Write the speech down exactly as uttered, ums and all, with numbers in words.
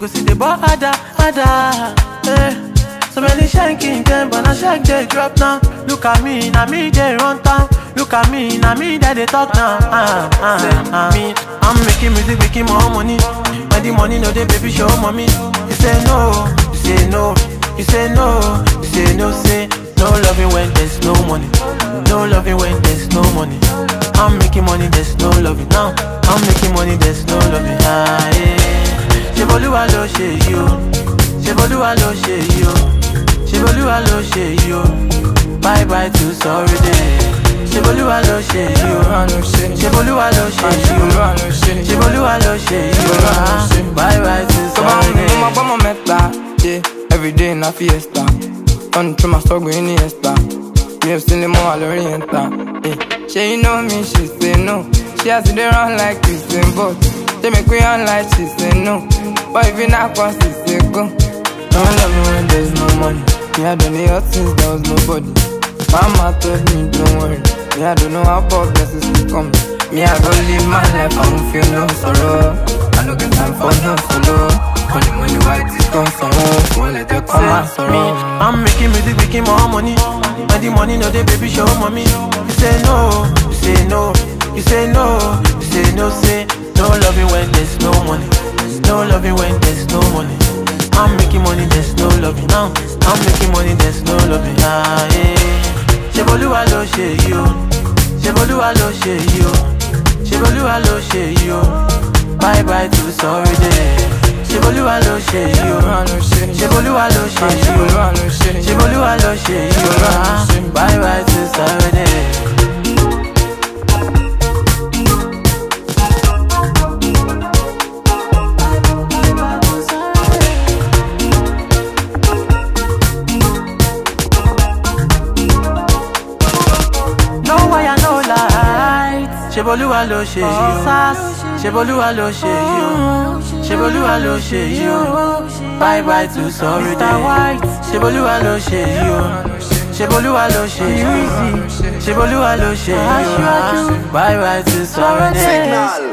go see the boy harder, harder. Eh. So many shanking them, but I shake they drop now. Look at me, now me they run town. Look at me, now me that they talk now. Ah, ah, ah. Me, I'm making music, making more money. When the money no they baby show mommy. You say no, you say no, you say no, you say no, say no loving when there's no money. No loving when there's no money. I'm making money, there's no loving now. I'm making money, there's no loving. Ah, yeah. Sheboluwa lo she you. Sheboluwa lo she you. Sheboluwa lo she you. Bye bye to sorry day. Sheboluwa lo she you. Sheboluwa lo she you. Sheboluwa lo she you. Bye bye to sorry day. Come on, come on, meta. Yeah, every day in a fiesta. On to my struggle in the esta. Me have seen them all oriental. Yeah, she know me, she say no. She has to run like Usain Bolt. They make me on like she say no. But if you not come, she say go. Don't love me when there's no money. Me I don't need hurt since there was nobody. Mama told me don't worry. Me I don't know how poor blessings will come. Me I don't live my life, I don't feel no sorrow. I don't get time for no follow. Money, money, white is gone sorrow. Won't let you come and sorrow. I'm making music, making more money. And the money no they baby show mommy. You say no, you say no, you say no, you say no, say no loving when there's no money. No loving when there's no money. I'm making money, there's no loving now. I'm making money, there's no loving. Ah, yeah. Sheboluwa lo she you. Sheboluwa lo she you. Sheboluwa lo she you. Bye bye to sorry day. Sheboluwa lo she you. Sheboluwa lo she you. Sheboluwa lo she you. Bye bye to sorry day. Sheboluwa lo she you. Sheboluwa lo she you. Sheboluwa lo she you. Bye bye to sorry day. Sheboluwa lo she you. Sheboluwa lo she you. Sheboluwa lo she you. Bye bye to sorry day.